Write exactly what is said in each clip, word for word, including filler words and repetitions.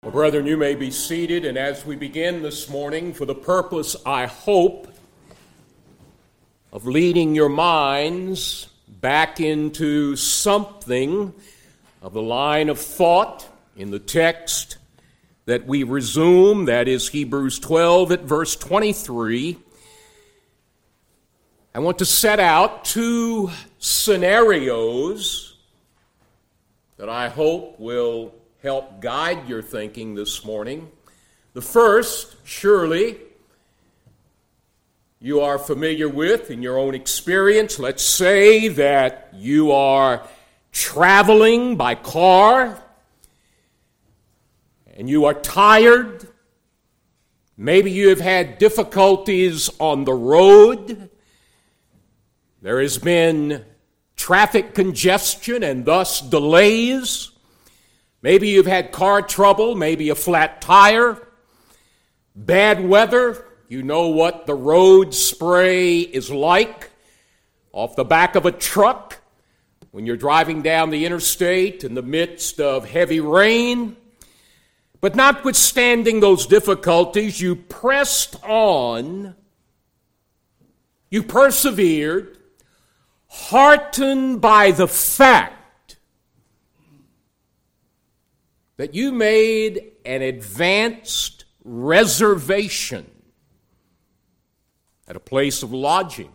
Well, brethren, you may be seated, and as we begin this morning, for the purpose, I hope, of leading your minds back into something of the line of thought in the text that we resume, that is Hebrews twelve at verse twenty-three, I want to set out two scenarios that I hope will help guide your thinking this morning. The first, surely, you are familiar with in your own experience. Let's say that you are traveling by car and you are tired. Maybe you have had difficulties on the road. There has been traffic congestion and thus delays. Maybe you've had car trouble, maybe a flat tire, bad weather. You know what the road spray is like off the back of a truck when you're driving down the interstate in the midst of heavy rain. But notwithstanding those difficulties, you pressed on, you persevered, heartened by the fact that you made an advanced reservation at a place of lodging.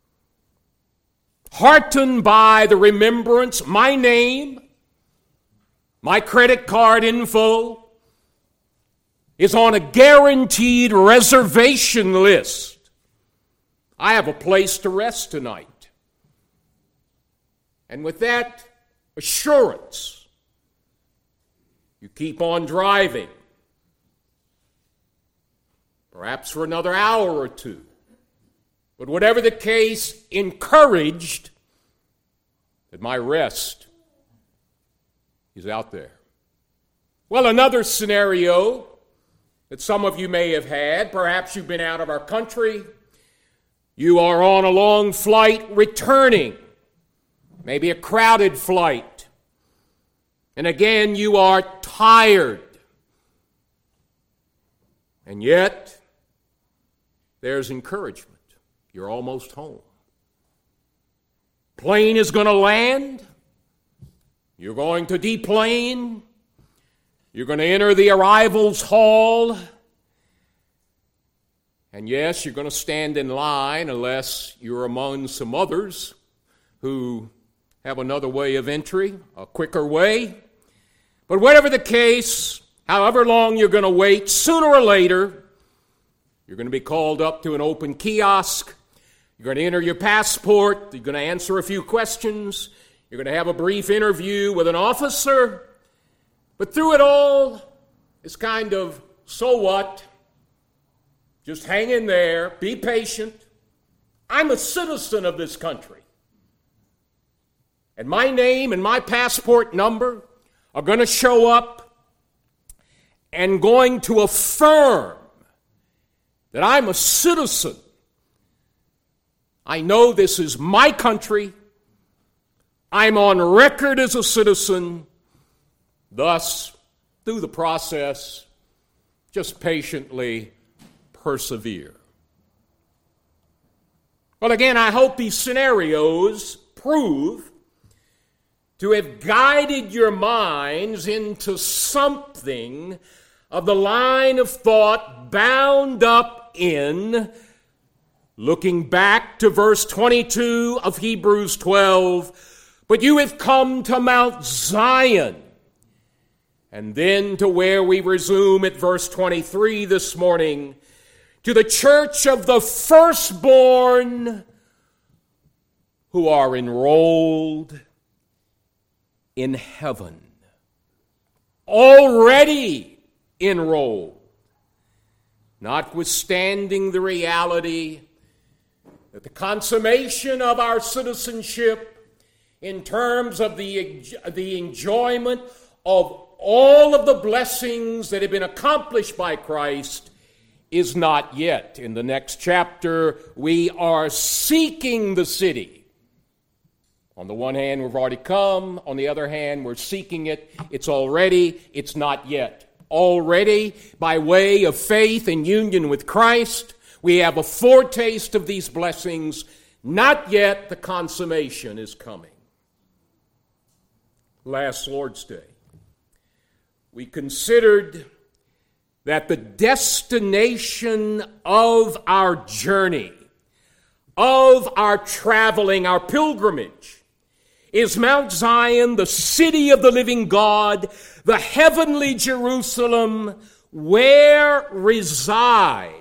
Heartened by the remembrance, my name, my credit card info is on a guaranteed reservation list. I have a place to rest tonight. And with that assurance, you keep on driving, perhaps for another hour or two. But whatever the case, encouraged that my rest is out there. Well, another scenario that some of you may have had, perhaps you've been out of our country, you are on a long flight returning, maybe a crowded flight. And again, you are tired. And yet, there's encouragement. You're almost home. Plane is going to land. You're going to deplane. You're going to enter the arrivals hall. And yes, you're going to stand in line unless you're among some others who have another way of entry, a quicker way. But whatever the case, however long you're going to wait, sooner or later, you're going to be called up to an open kiosk. You're going to enter your passport. You're going to answer a few questions. You're going to have a brief interview with an officer. But through it all, it's kind of, so what? Just hang in there. Be patient. I'm a citizen of this country. And my name and my passport number are going to show up and going to affirm that I'm a citizen. I know this is my country. I'm on record as a citizen. Thus, through the process, just patiently persevere. Well, again, I hope these scenarios prove to have guided your minds into something of the line of thought bound up in looking back to verse twenty-two of Hebrews twelve, but you have come to Mount Zion, and then to where we resume at verse twenty-three this morning, to the church of the firstborn who are enrolled in heaven, already enrolled, notwithstanding the reality that the consummation of our citizenship in terms of the, the enjoyment of all of the blessings that have been accomplished by Christ is not yet. In the next chapter, we are seeking the city. On the one hand, we've already come. On the other hand, we're seeking it. It's already, it's not yet. already by way of faith and union with Christ. We have a foretaste of these blessings. Not yet the consummation is coming. Last Lord's Day, we considered that the destination of our journey, of our traveling, our pilgrimage, is Mount Zion, the city of the living God, the heavenly Jerusalem, where reside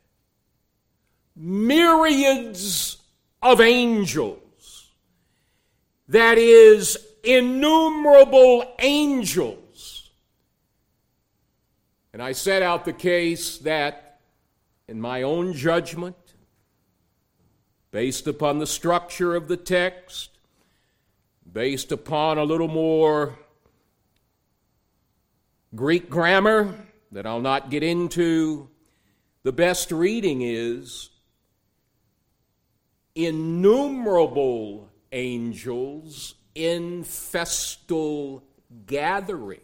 myriads of angels. That is, innumerable angels. And I set out the case that, in my own judgment, based upon the structure of the text, based upon a little more Greek grammar that I'll not get into, the best reading is innumerable angels in festal gathering,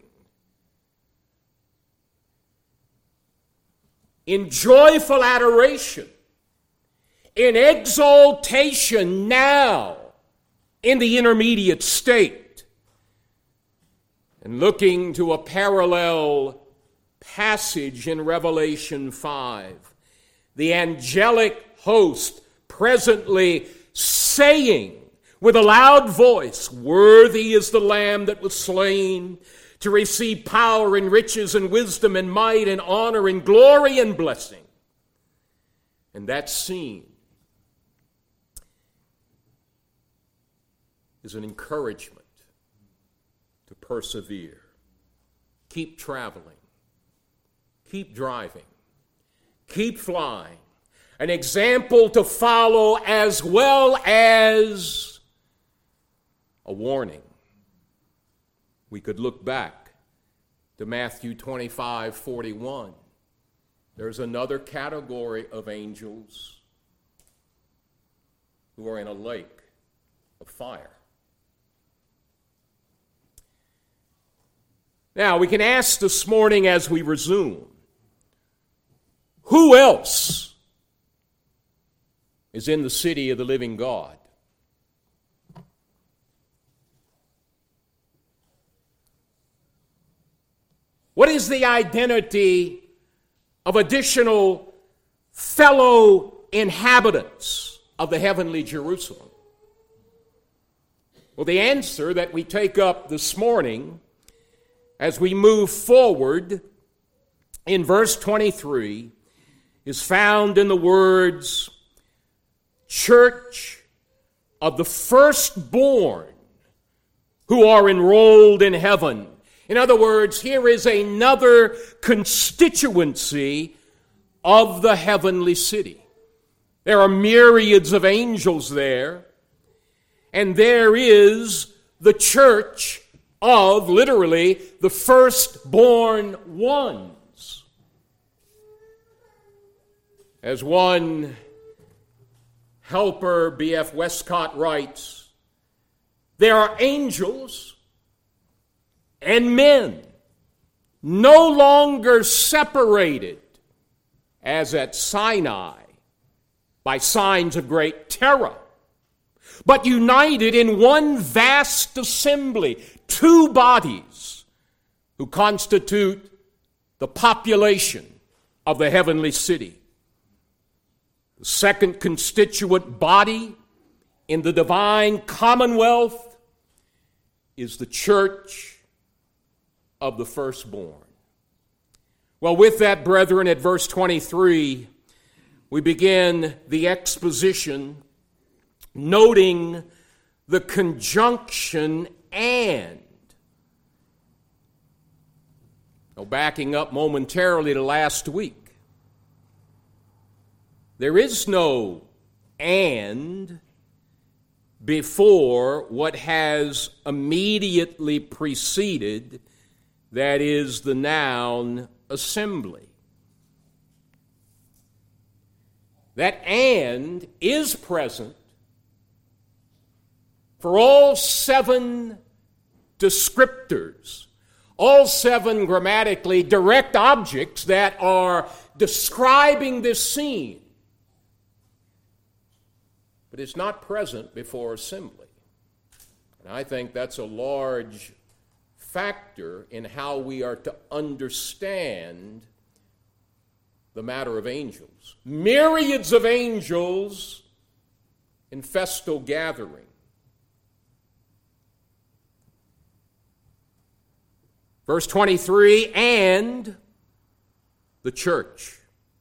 in joyful adoration, in exaltation now, in the intermediate state, and looking to a parallel passage in Revelation five, the angelic host presently saying with a loud voice, "Worthy is the Lamb that was slain to receive power and riches and wisdom and might and honor and glory and blessing." And that scene is an encouragement to persevere. Keep traveling. Keep driving. Keep flying. An example to follow as well as a warning. We could look back to Matthew twenty-five forty-one. There's another category of angels who are in a lake of fire. Now, we can ask this morning as we resume, who else is in the city of the living God? What is the identity of additional fellow inhabitants of the heavenly Jerusalem? Well, the answer that we take up this morning as we move forward in verse twenty-three is found in the words, "Church of the firstborn who are enrolled in heaven." In other words, here is another constituency of the heavenly city. There are myriads of angels there, and there is the church of, literally, the firstborn ones. As one helper, B F Westcott, writes, there are angels and men no longer separated, as at Sinai, by signs of great terror, but united in one vast assembly, two bodies who constitute the population of the heavenly city. The second constituent body in the divine commonwealth is the church of the firstborn. Well, with that, brethren, at verse twenty-three, we begin the exposition noting the conjunction "and." Now, backing up momentarily to last week, there is no "and" before what has immediately preceded, that is the noun assembly. That "and" is present for all seven descriptors All seven grammatically direct objects that are describing this scene. But it's not present before assembly. And I think that's a large factor in how we are to understand the matter of angels. Myriads of angels in festal gathering. Verse twenty-three, and the church.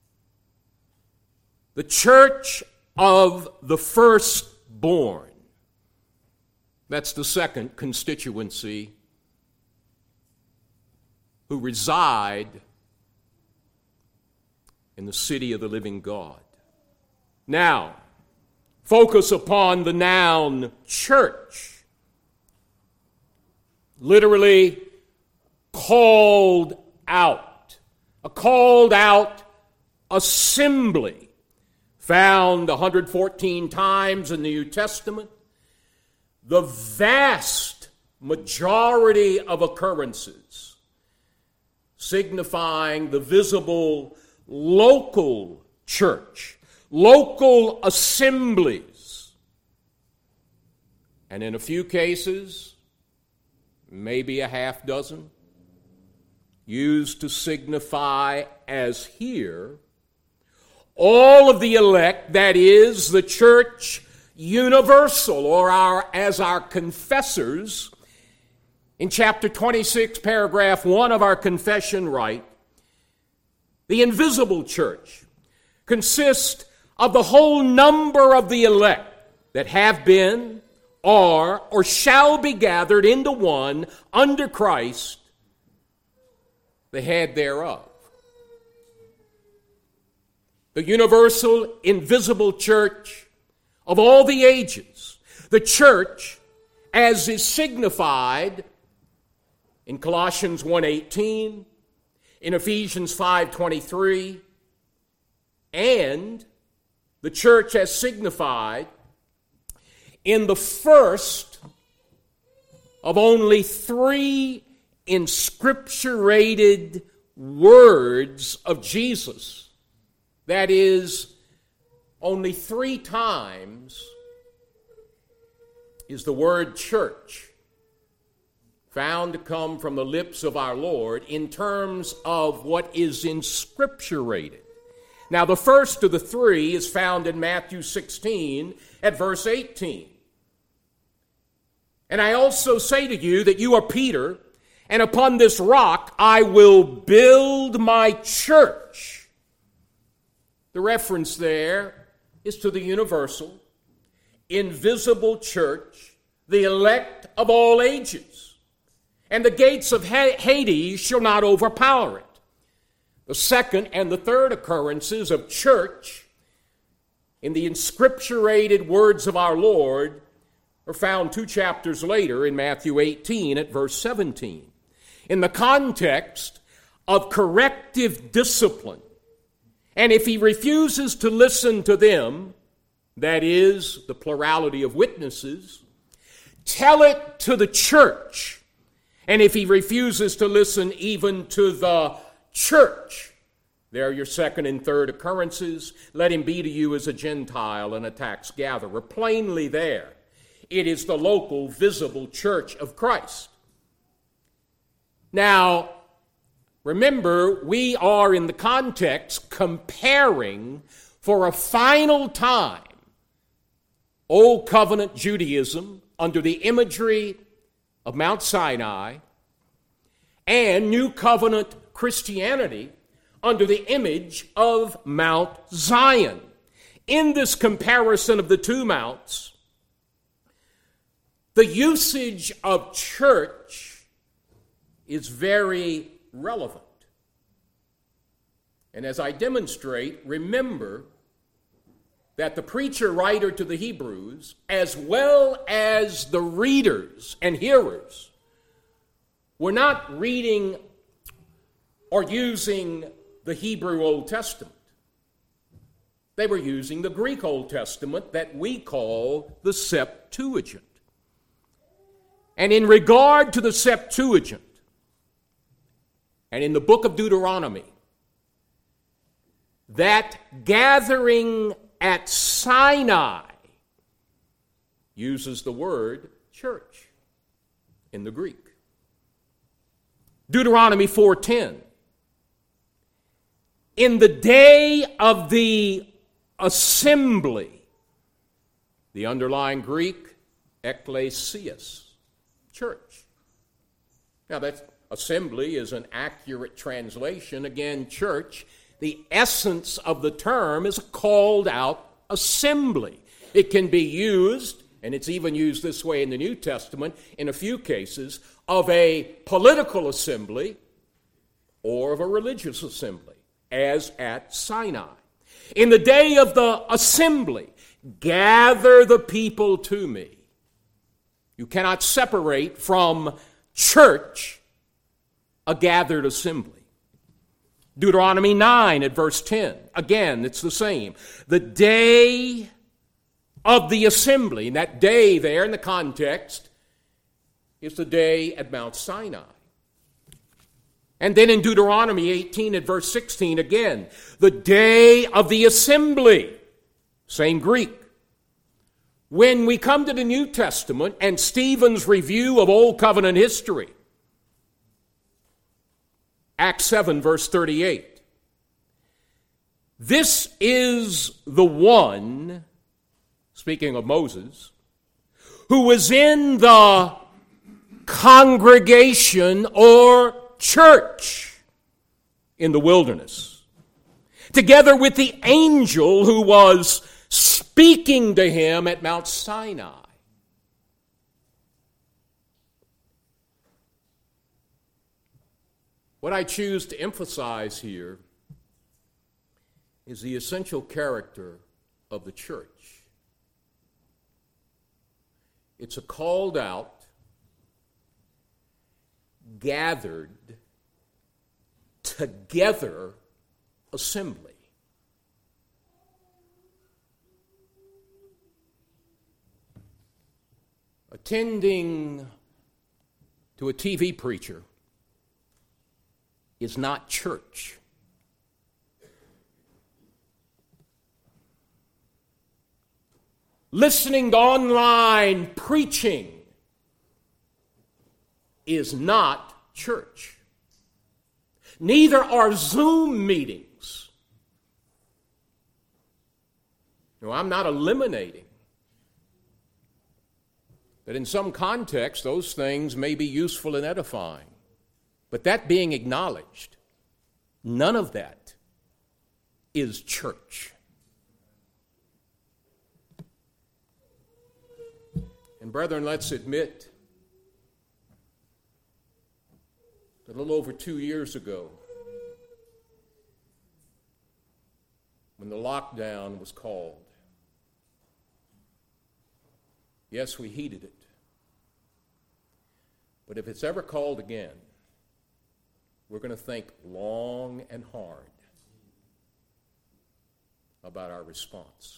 The church of the firstborn. That's the second constituency who reside in the city of the living God. Now, focus upon the noun church. Literally, called out. A called out assembly. Found one hundred fourteen times in the New Testament. The vast majority of occurrences signifying the visible local church, local assemblies, and in a few cases, maybe a half dozen, used to signify, as here, all of the elect, that is, the church universal, or our as our confessors, in chapter twenty-six, paragraph one of our confession rite, the invisible church consists of the whole number of the elect that have been, are, or shall be gathered into one under Christ, the head thereof. The universal, invisible church of all the ages. The church, as is signified in Colossians one eighteen, in Ephesians five twenty-three, and the church as signified in the first of only three inscripturated words of Jesus. That is, only three times is the word church found to come from the lips of our Lord in terms of what is inscripturated. Now, the first of the three is found in Matthew sixteen at verse eighteen. And I also say to you that you are Peter, and upon this rock I will build my church. The reference there is to the universal, invisible church, the elect of all ages. And the gates of Hades shall not overpower it. The second and the third occurrences of church in the inscripturated words of our Lord are found two chapters later in Matthew eighteen at verse seventeen. In the context of corrective discipline. And if he refuses to listen to them, that is, the plurality of witnesses, tell it to the church. And if he refuses to listen even to the church, there are your second and third occurrences. Let him be to you as a Gentile and a tax gatherer. Plainly there, it is the local, visible church of Christ. Now, remember, we are in the context comparing for a final time Old Covenant Judaism under the imagery of Mount Sinai and New Covenant Christianity under the image of Mount Zion. In this comparison of the two mounts, the usage of church is very relevant. And as I demonstrate, remember that the preacher writer to the Hebrews, as well as the readers and hearers, were not reading or using the Hebrew Old Testament. They were using the Greek Old Testament that we call the Septuagint. And in regard to the Septuagint, and in the book of Deuteronomy, that gathering at Sinai uses the word church in the Greek. Deuteronomy four ten. In the day of the assembly, the underlying Greek, ekklesias, church. Now that assembly is an accurate translation. Again, church, the essence of the term is a called out assembly. It can be used, and it's even used this way in the New Testament in a few cases, of a political assembly or of a religious assembly, as at Sinai. In the day of the assembly, gather the people to me. You cannot separate from church a gathered assembly. Deuteronomy nine at verse ten. Again, it's the same. The day of the assembly, and that day there in the context is the day at Mount Sinai. And then in Deuteronomy eighteen at verse sixteen again, the day of the assembly, same Greek. When we come to the New Testament and Stephen's review of Old Covenant history, Acts seven verse thirty-eight, this is the one, speaking of Moses, who was in the congregation or church in the wilderness, together with the angel who was speaking to him at Mount Sinai. What I choose to emphasize here is the essential character of the church. It's a called out, gathered, together assembly. Attending to a T V preacher is not church. Listening to online preaching is not church. Neither are Zoom meetings. No, I'm not eliminating that in some context those things may be useful and edifying. But that being acknowledged, none of that is church. And brethren, let's admit that a little over two years ago, when the lockdown was called, yes, we heeded it. But if it's ever called again, we're going to think long and hard about our response.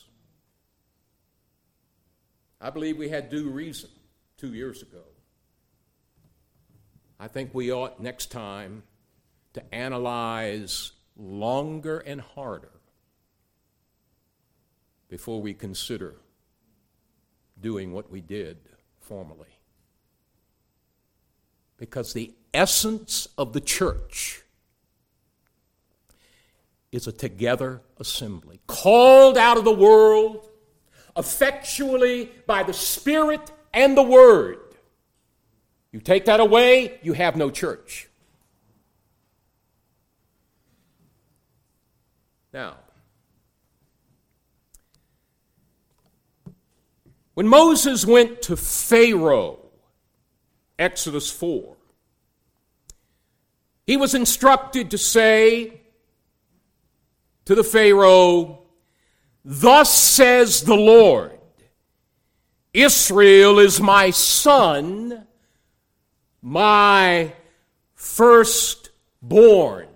I believe we had due reason two years ago. I think we ought next time to analyze longer and harder before we consider doing what we did formerly. Because the essence of the church is a together assembly, called out of the world effectually by the Spirit and the Word. You take that away, you have no church. Now, when Moses went to Pharaoh, Exodus four, he was instructed to say to the Pharaoh, "Thus says the Lord, Israel is my son, my firstborn.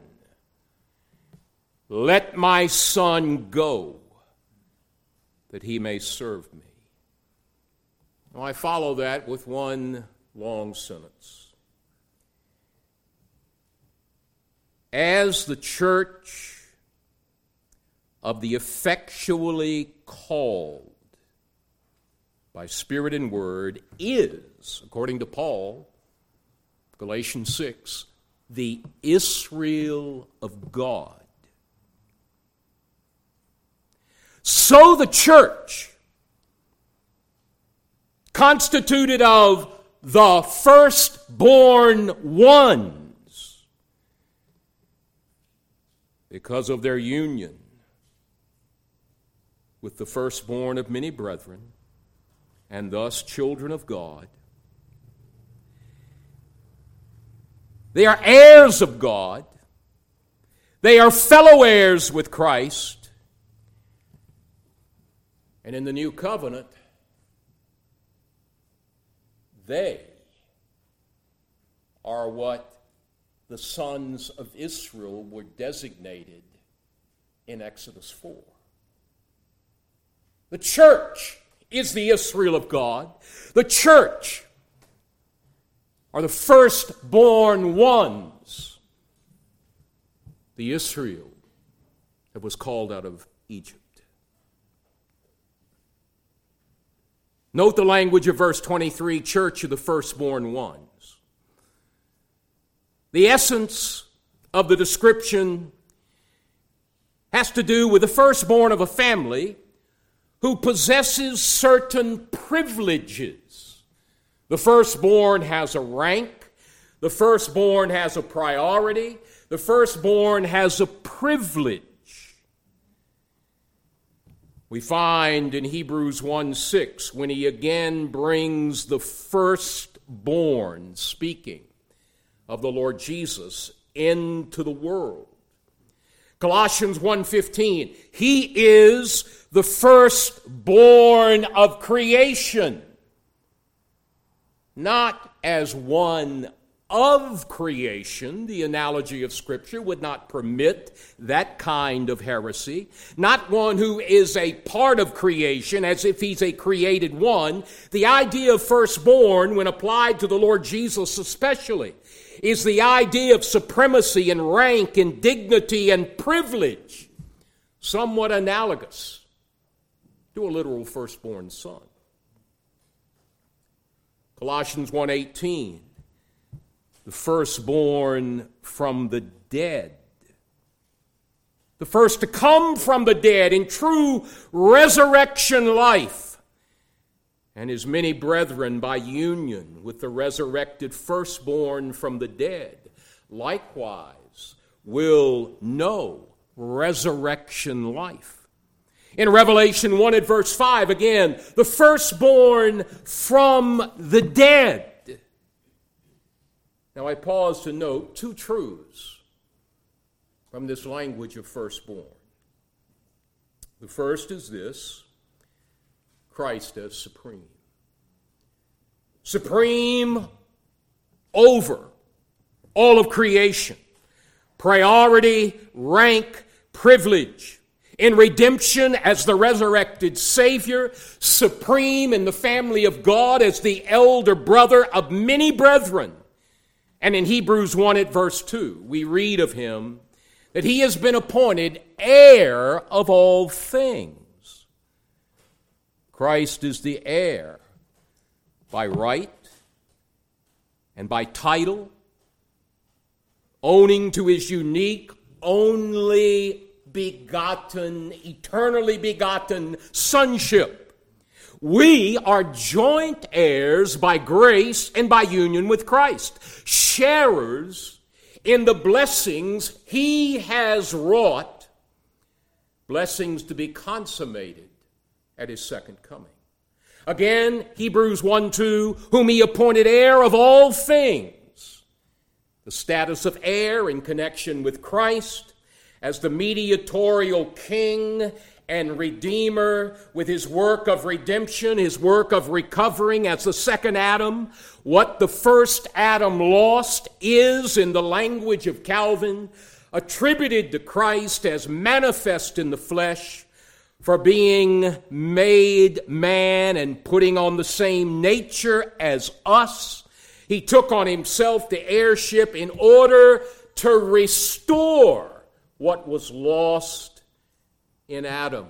Let my son go, that he may serve me." Now I follow that with one long sentence. as the church of the effectually called by Spirit and Word is, according to Paul, Galatians six, the Israel of God. So the church, constituted of the firstborn ones, because of their union with the firstborn of many brethren, and thus children of God, they are heirs of God. They are fellow heirs with Christ. And in the new covenant, they are what the sons of Israel were designated in Exodus four. The church is the Israel of God. The church are the firstborn ones, the Israel that was called out of Egypt. Note the language of verse twenty-three, church of the firstborn ones. The essence of the description has to do with the firstborn of a family who possesses certain privileges. The firstborn has a rank. The firstborn has a priority. The firstborn has a privilege. We find in Hebrews one six, when he again brings the firstborn, speaking of the Lord Jesus, into the world. Colossians one fifteen, he is the firstborn of creation, not as one of creation. The analogy of Scripture would not permit that kind of heresy. Not one who is a part of creation, as if he's a created one. The idea of firstborn, when applied to the Lord Jesus especially, is the idea of supremacy and rank and dignity and privilege, somewhat analogous to a literal firstborn son. Colossians one eighteen, the firstborn from the dead. The first to come from the dead in true resurrection life, and his many brethren by union with the resurrected firstborn from the dead, likewise will know resurrection life. In Revelation one at verse five, again, the firstborn from the dead. Now I pause to note two truths from this language of firstborn. The first is this: Christ as supreme. Supreme over all of creation. Priority, rank, privilege. In redemption as the resurrected Savior. Supreme in the family of God as the elder brother of many brethren. And in Hebrews one at verse two, we read of him that he has been appointed heir of all things. Christ is the heir by right and by title, owning to his unique, only begotten, eternally begotten sonship. We are joint heirs by grace and by union with Christ, sharers in the blessings he has wrought, blessings to be consummated at his second coming. Again, Hebrews one two, whom he appointed heir of all things. The status of heir in connection with Christ as the mediatorial king and redeemer with his work of redemption, his work of recovering as the second Adam. What the first Adam lost is, in the language of Calvin, attributed to Christ as manifest in the flesh, for being made man and putting on the same nature as us. He took on himself the heirship in order to restore what was lost in Adam.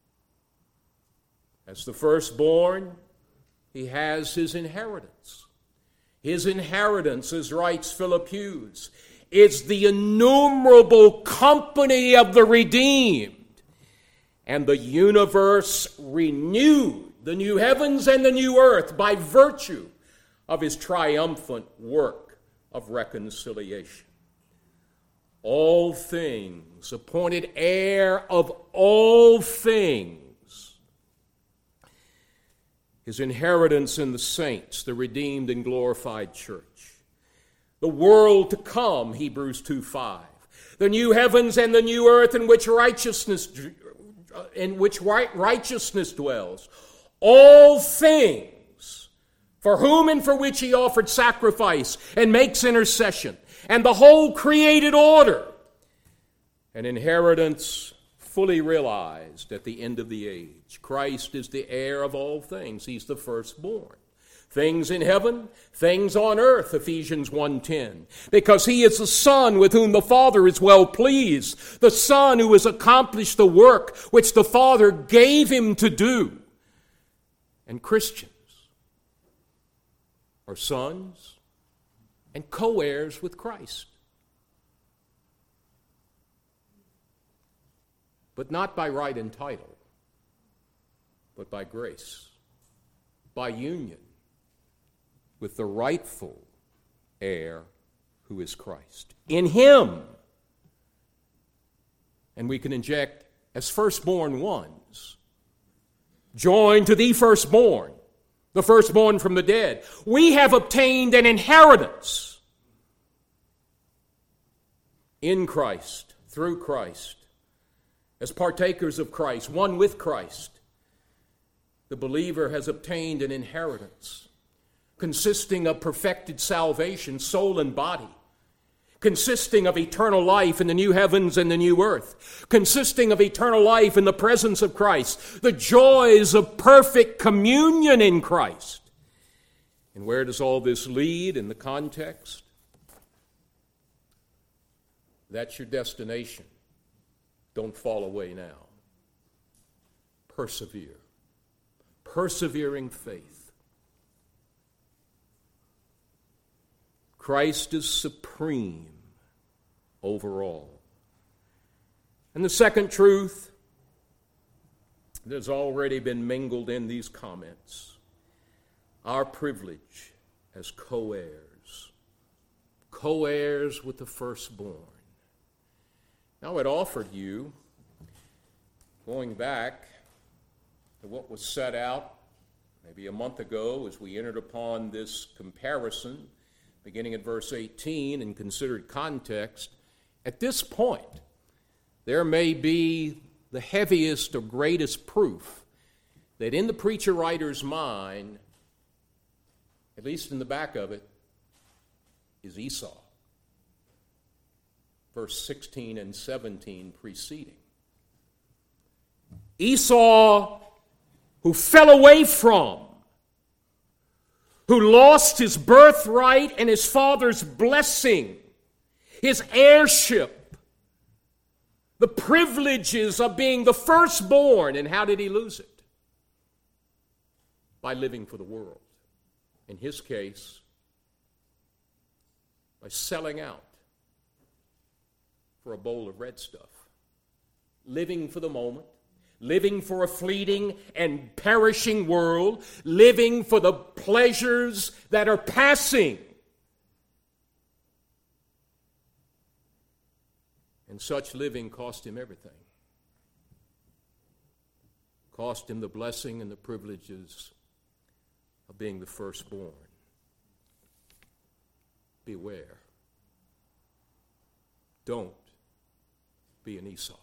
As the firstborn, he has his inheritance. His inheritance, as writes Philip Hughes, is the innumerable company of the redeemed, and the universe renewed, the new heavens and the new earth, by virtue of his triumphant work of reconciliation. All things, appointed heir of all things, his inheritance in the saints, the redeemed and glorified church. The world to come, Hebrews two five. The new heavens and the new earth in which righteousness in which righteousness dwells. All things, for whom and for which he offered sacrifice and makes intercession. And the whole created order, an inheritance fully realized at the end of the age. Christ is the heir of all things. He's the firstborn. Things in heaven, things on earth, Ephesians one ten. Because he is the Son with whom the Father is well pleased. The Son who has accomplished the work which the Father gave him to do. And Christians are sons and co-heirs with Christ. But not by right and title, but by grace, by union with the rightful heir who is Christ. In him, and we can inject as firstborn ones, joined to the firstborn, the firstborn from the dead, we have obtained an inheritance in Christ, through Christ. As partakers of Christ, one with Christ, the believer has obtained an inheritance consisting of perfected salvation, soul and body, consisting of eternal life in the new heavens and the new earth, consisting of eternal life in the presence of Christ, the joys of perfect communion in Christ. And where does all this lead in the context? That's your destination. Don't fall away now. Persevere. Persevering faith. Christ is supreme over all. And the second truth that has already been mingled in these comments, our privilege as co-heirs. Co-heirs with the firstborn. Now, it offered you, going back to what was set out maybe a month ago as we entered upon this comparison, beginning at verse eighteen and considered context, at this point, there may be the heaviest or greatest proof that in the preacher-writer's mind, at least in the back of it, is Esau. Verse sixteen and seventeen preceding. Esau, who fell away from, who lost his birthright and his father's blessing, his heirship, the privileges of being the firstborn. And how did he lose it? By living for the world. In his case, by selling out for a bowl of red stuff. Living for the moment, living for a fleeting and perishing world, living for the pleasures that are passing. And such living cost him everything. Cost him the blessing and the privileges of being the firstborn. Beware. Don't be an Esau.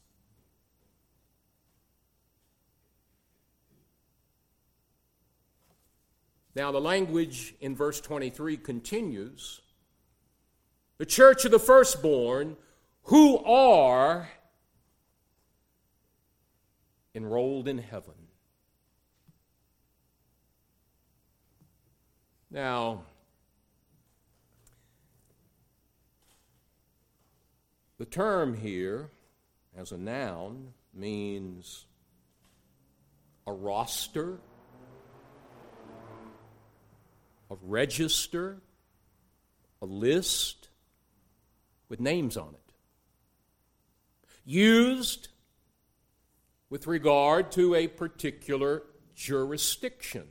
Now, the language in verse twenty-three continues. The church of the firstborn who are enrolled in heaven. Now, The term here, as a noun, means a roster, a register, a list with names on it, used with regard to a particular jurisdiction.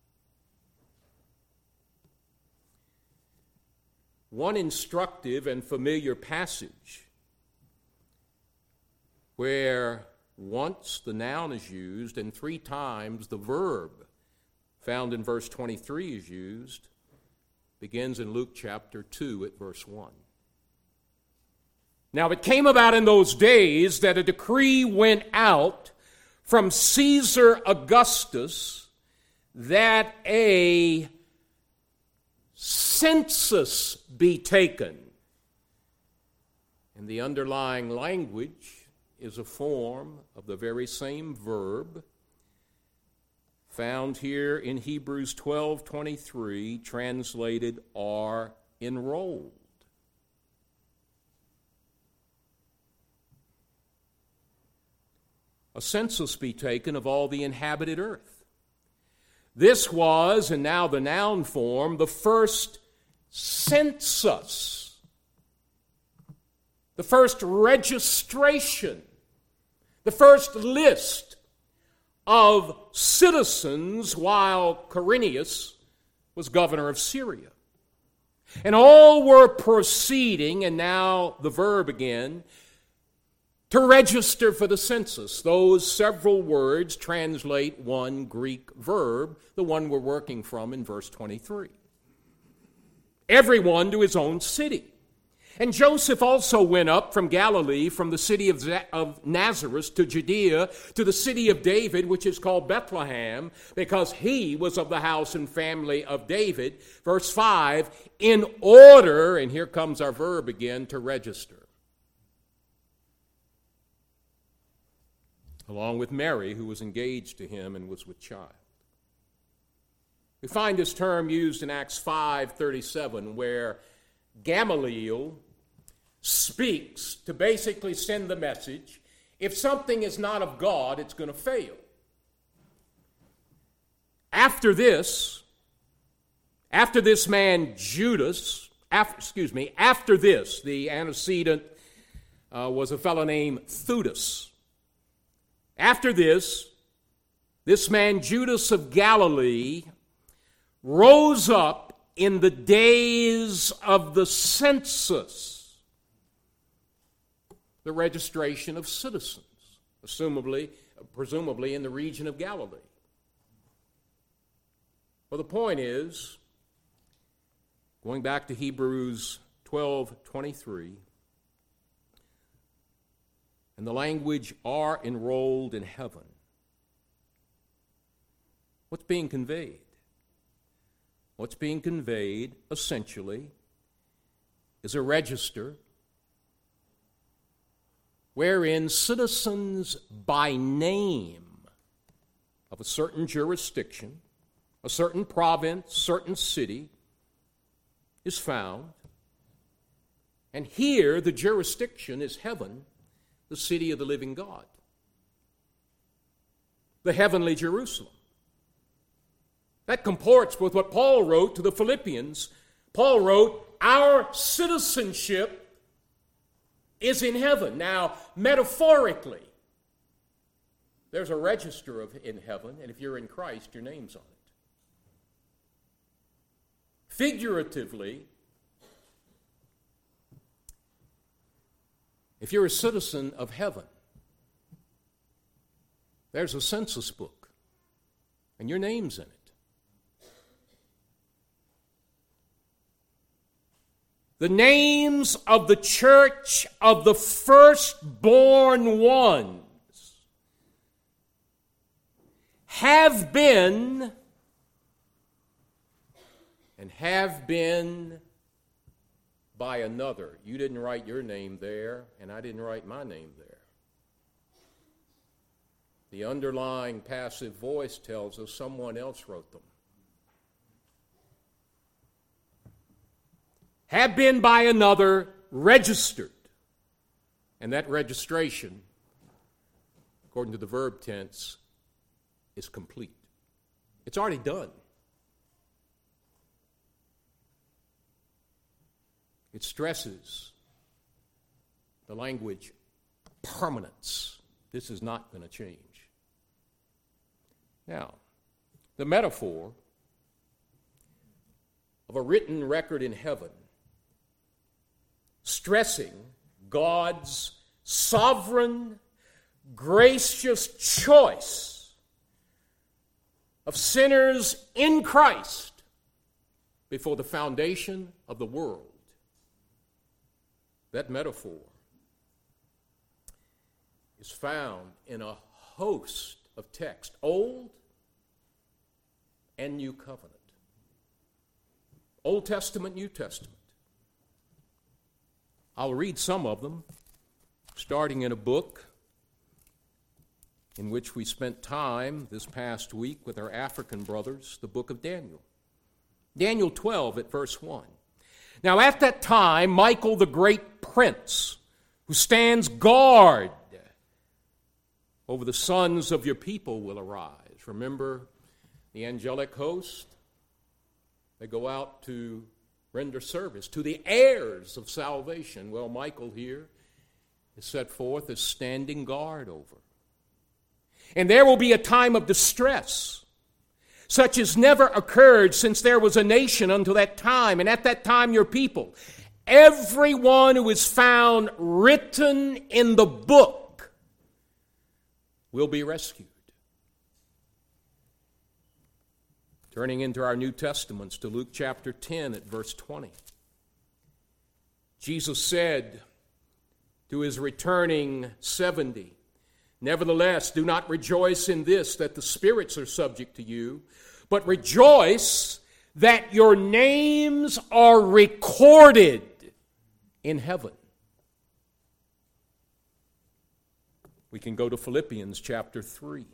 One instructive and familiar passage where once the noun is used and three times the verb found in verse twenty-three is used begins in Luke chapter two at verse one. Now it came about in those days that a decree went out from Caesar Augustus that a census be taken. And the underlying language is a form of the very same verb found here in Hebrews twelve twenty-three, translated are enrolled. A census be taken of all the inhabited earth. This was, and now the noun form, the first census, the first registration, the first list of citizens while Quirinius was governor of Syria. And all were proceeding, and now the verb again, to register for the census. Those several words translate one Greek verb, the one we're working from in verse twenty-three. Everyone to his own city. And Joseph also went up from Galilee, from the city of, of Nazareth to Judea, to the city of David, which is called Bethlehem, because he was of the house and family of David. Verse five, in order, and here comes our verb again, to register. Along with Mary, who was engaged to him and was with child. We find this term used in Acts five thirty-seven, where Gamaliel speaks to basically send the message, if something is not of God, it's going to fail. After this, after this man Judas, after, excuse me, after this, the antecedent uh, was a fellow named Theudas. After this, this man Judas of Galilee rose up in the days of the census, the registration of citizens, assumably, presumably in the region of Galilee. Well, the point is, going back to Hebrews twelve twenty-three, and the language are enrolled in heaven. What's being conveyed? What's being conveyed, essentially, is a register wherein citizens by name of a certain jurisdiction, a certain province, certain city, is found. And here, the jurisdiction is heaven, the city of the living God, the heavenly Jerusalem. That comports with what Paul wrote to the Philippians. Paul wrote, our citizenship is in heaven. Now, metaphorically, there's a register of in heaven, and if you're in Christ, your name's on it. Figuratively, if you're a citizen of heaven, there's a census book, and your name's in it. The names of the church of the firstborn ones have been and have been by another. You didn't write your name there, and I didn't write my name there. The underlying passive voice tells us someone else wrote them. Have been by another registered. And that registration, according to the verb tense, is complete. It's already done. It stresses the language permanence. This is not going to change. Now, the metaphor of a written record in heaven stressing God's sovereign, gracious choice of sinners in Christ before the foundation of the world. That metaphor is found in a host of texts, Old and New Covenant. Old Testament, New Testament. I'll read some of them, starting in a book in which we spent time this past week with our African brothers, the book of Daniel. Daniel twelve at verse one. Now at that time, Michael the great prince, who stands guard over the sons of your people, will arise. Remember the angelic host? They go out to render service to the heirs of salvation. Well, Michael here is set forth as standing guard over. And there will be a time of distress, such as never occurred since there was a nation until that time, and at that time your people. Everyone who is found written in the book will be rescued. Turning into our New Testaments to Luke chapter ten at verse twenty. Jesus said to his returning seventy, "Nevertheless, do not rejoice in this, that the spirits are subject to you, but rejoice that your names are recorded in heaven." We can go to Philippians chapter three.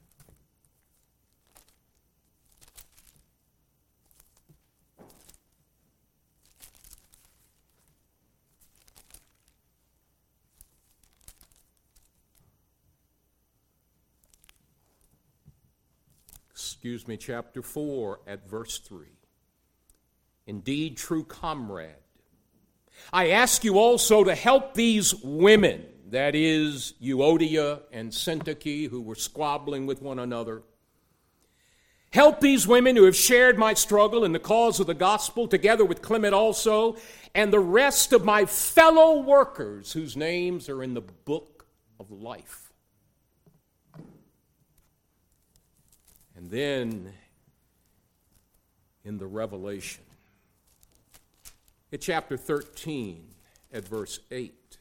Excuse me, chapter four at verse three. Indeed, true comrade, I ask you also to help these women, that is, Euodia and Syntyche, who were squabbling with one another. Help these women who have shared my struggle in the cause of the gospel, together with Clement also, and the rest of my fellow workers whose names are in the book of life. And then, in the Revelation, in chapter thirteen, at verse eight,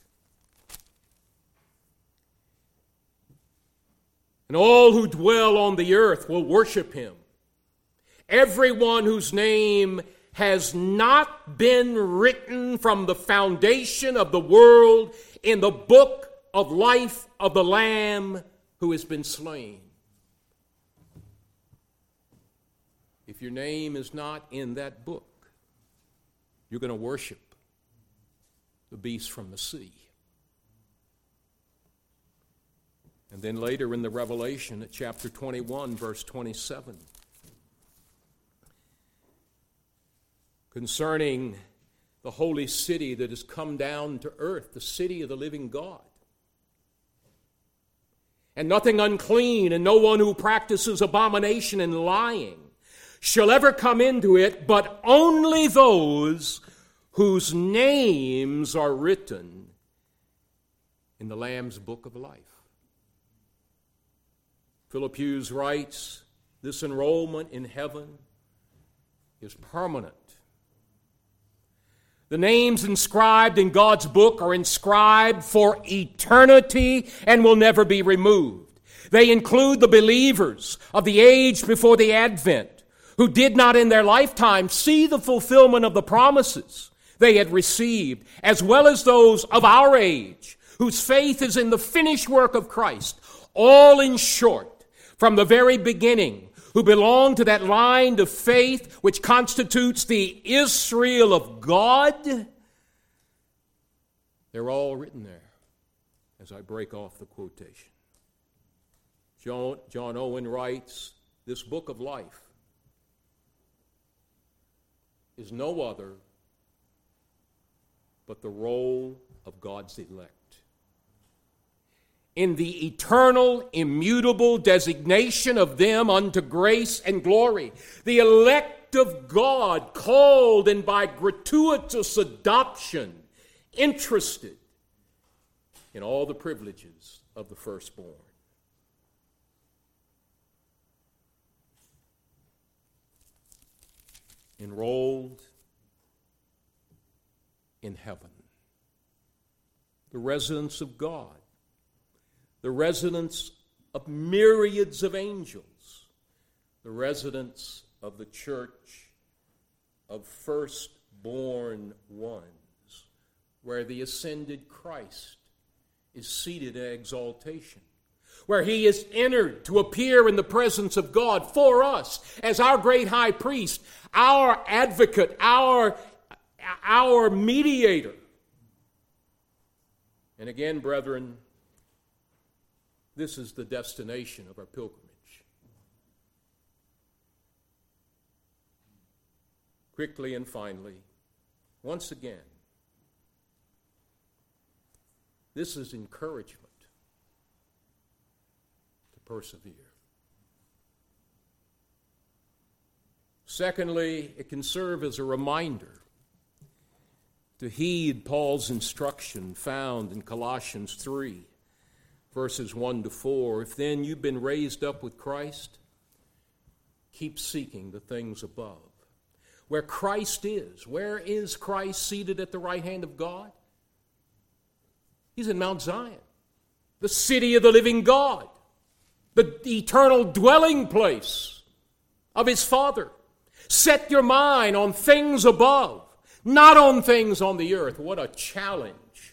and all who dwell on the earth will worship him, everyone whose name has not been written from the foundation of the world in the book of life of the Lamb who has been slain. If your name is not in that book, you're going to worship the beast from the sea. And then later in the Revelation at chapter twenty-one, verse twenty-seven, concerning the holy city that has come down to earth, the city of the living God. And nothing unclean, and no one who practices abomination and lying shall ever come into it, but only those whose names are written in the Lamb's book of life. Philip Hughes writes, this enrollment in heaven is permanent. The names inscribed in God's book are inscribed for eternity and will never be removed. They include the believers of the age before the Advent, who did not in their lifetime see the fulfillment of the promises they had received, as well as those of our age, whose faith is in the finished work of Christ, all in short, from the very beginning, who belong to that line of faith which constitutes the Israel of God. They're all written there. as I break off the quotation. John, John Owen writes, this book of life is no other but the roll of God's elect. In the eternal, immutable designation of them unto grace and glory, the elect of God, called and by gratuitous adoption, interested in all the privileges of the firstborn. Enrolled in heaven, the residence of God, the residence of myriads of angels, the residence of the church of firstborn ones, where the ascended Christ is seated in exaltation, where he is entered to appear in the presence of God for us as our great high priest, our advocate, our, our mediator. And again, brethren, this is the destination of our pilgrimage. Quickly and finally, once again, this is encouragement to persevere. Secondly, it can serve as a reminder to heed Paul's instruction found in Colossians three, verses one to four. If then you've been raised up with Christ, keep seeking the things above, where Christ is. Where is Christ seated at the right hand of God? He's in Mount Zion, the city of the living God, the eternal dwelling place of his Father. Set your mind on things above, not on things on the earth. What a challenge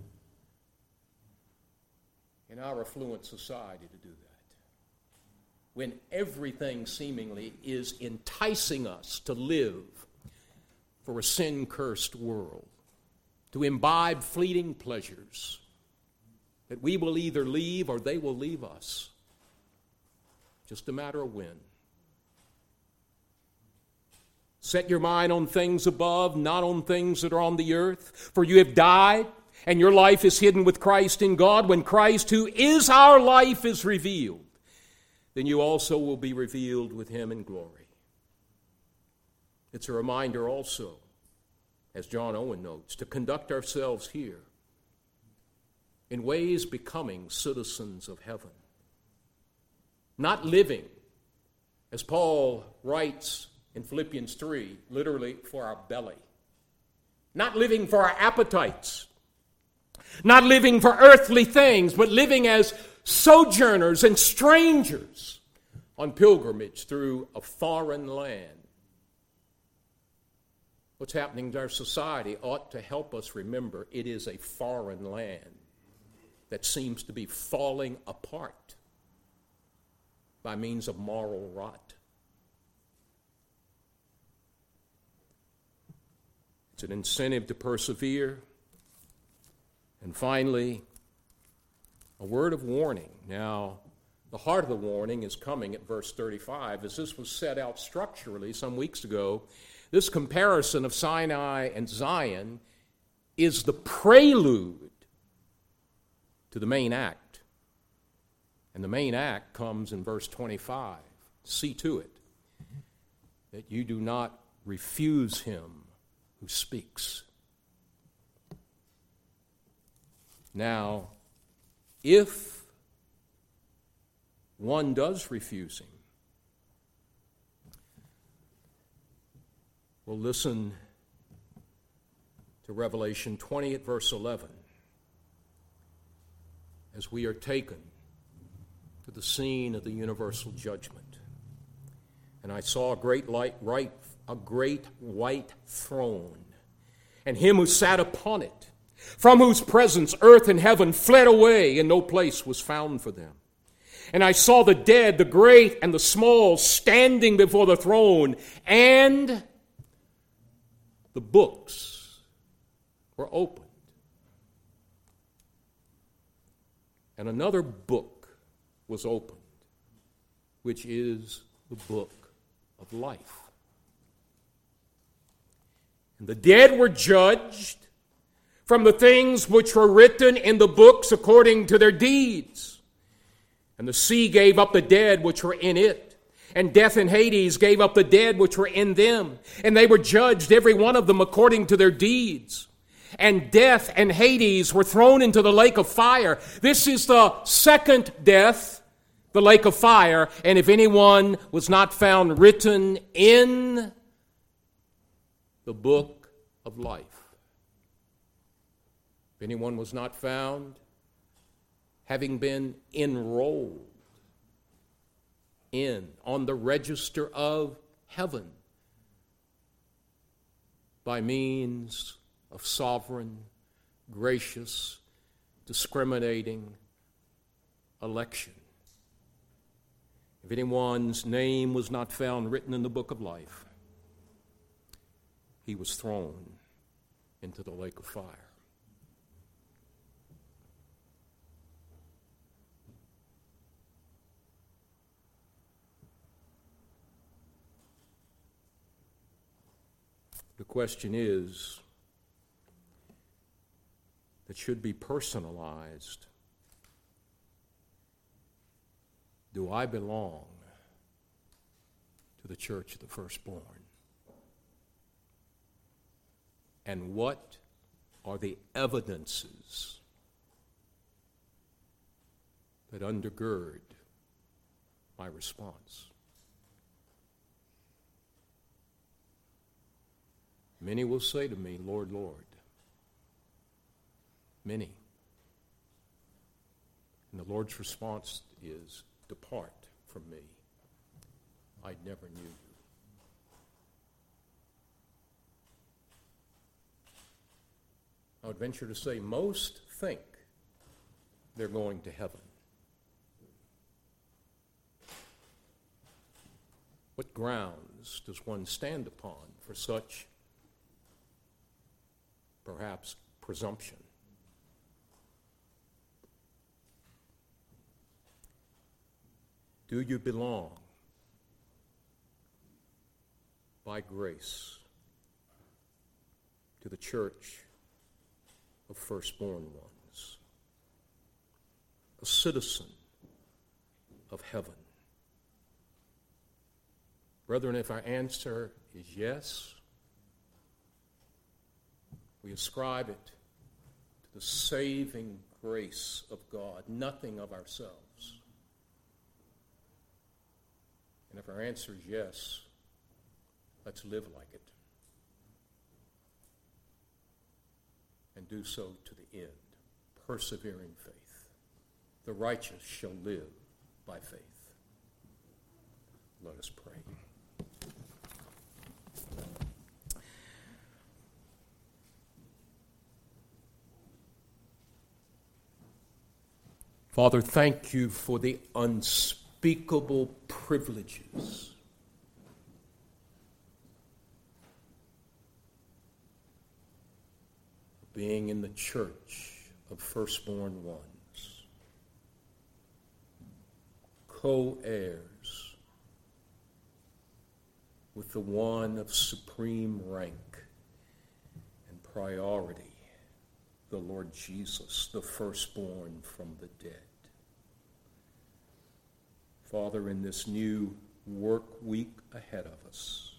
in our affluent society to do that, when everything seemingly is enticing us to live for a sin-cursed world, to imbibe fleeting pleasures that we will either leave or they will leave us. Just a matter of when. Set your mind on things above, not on things that are on the earth. For you have died, and your life is hidden with Christ in God. When Christ, who is our life, is revealed, then you also will be revealed with him in glory. It's a reminder also, as John Owen notes, to conduct ourselves here in ways becoming citizens of heaven. Not living, as Paul writes in Philippians three, literally for our belly. Not living for our appetites. Not living for earthly things, but living as sojourners and strangers on pilgrimage through a foreign land. What's happening to our society ought to help us remember it is a foreign land that seems to be falling apart by means of moral rot. It's an incentive to persevere. And finally, a word of warning. Now, the heart of the warning is coming at verse thirty-five. As this was set out structurally some weeks ago, this comparison of Sinai and Zion is the prelude to the main act. And the main act comes in verse twenty-five. See to it that you do not refuse him who speaks. Now, if one does refuse him, well, listen to Revelation twenty at verse eleven as we are taken to the scene of the universal judgment. And I saw a great light, right, a great white throne, and him who sat upon it, from whose presence earth and heaven fled away, and no place was found for them. And I saw the dead, the great and the small, standing before the throne, and the books were opened. and another book was opened, which is the book of life. And the dead were judged from the things which were written in the books according to their deeds. And the sea gave up the dead which were in it, and death and Hades gave up the dead which were in them, and they were judged every one of them according to their deeds. And death and Hades were thrown into the lake of fire. This is the second death, the lake of fire. And if anyone was not found written in the book of life, if anyone was not found having been enrolled in, on the register of heaven by means of sovereign, gracious, discriminating election. If anyone's name was not found written in the book of life, he was thrown into the lake of fire. The question is, that should be personalized. Do I belong to the church of the firstborn? And what are the evidences that undergird my response? Many will say to me, Lord, Lord. Many. And the Lord's response is, depart from me. I never knew you. I would venture to say most think they're going to heaven. What grounds does one stand upon for such, perhaps, presumption? Do you belong by grace to the church of firstborn ones, a citizen of heaven? Brethren, if our answer is yes, we ascribe it to the saving grace of God, nothing of ourselves. And if our answer is yes, let's live like it. And do so to the end, persevering faith. The righteous shall live by faith. Let us pray. Father, thank you for the unspeakable privileges of being in the church of firstborn ones, co-heirs with the one of supreme rank and priority, the Lord Jesus, the firstborn from the dead. Father, in this new work week ahead of us,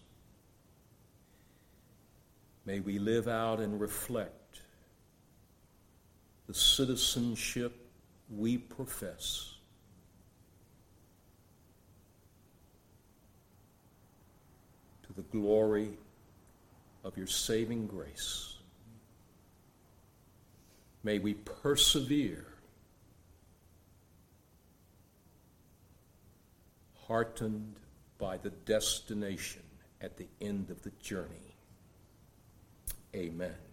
may we live out and reflect the citizenship we profess to the glory of your saving grace. May we persevere, heartened by the destination at the end of the journey. Amen.